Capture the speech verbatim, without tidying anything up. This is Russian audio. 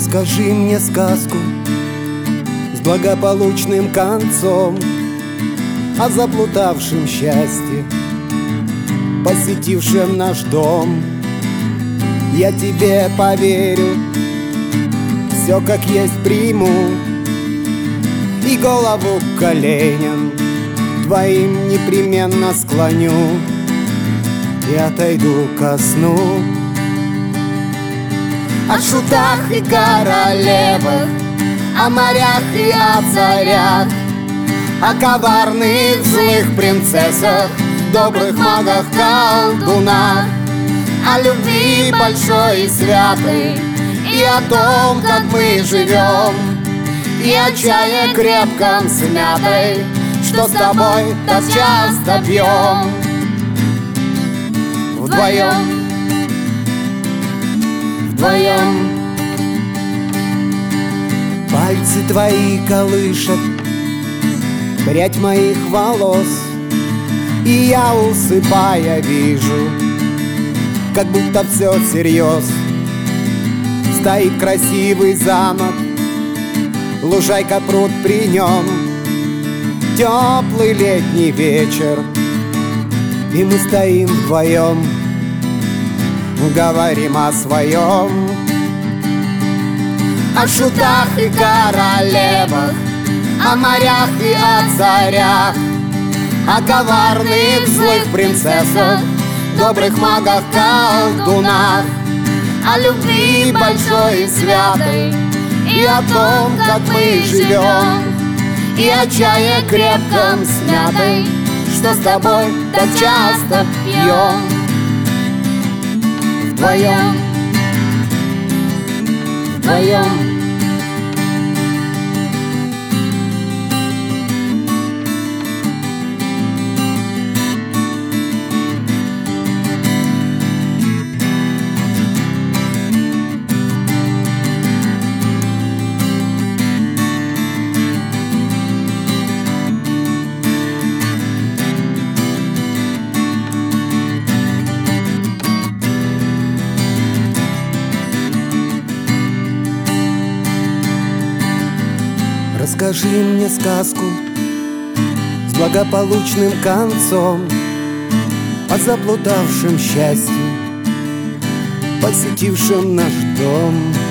Расскажи мне сказку с благополучным концом, о заплутавшем счастье, посетившем наш дом. Я тебе поверю, все как есть приму, и голову к коленям твоим непременно склоню и отойду ко сну. О шутах и королевах, о морях и о царях, о коварных злых принцессах, добрых магах, колдунах, о любви большой и святой, и о том, как мы живем, и о чае крепком с мятой, что с тобой так часто пьем. Вдвоем, вдвоем. Пальцы твои колышат прядь моих волос, и я, усыпая, вижу, как будто все всерьез. Стоит красивый замок, лужайка, пруд при нем, теплый летний вечер, и мы стоим вдвоем, говорим о своем. О шутах и королевах, о морях и о царях, о коварных злых принцессах, добрых магах, колдунах, о любви большой и святой, и о том, как мы живем, и о чае крепком с мятой, что с тобой так часто пьем. Вдвоем, вдвоем. Расскажи мне сказку с благополучным концом, о заплутавшем счастье, посетившем наш дом.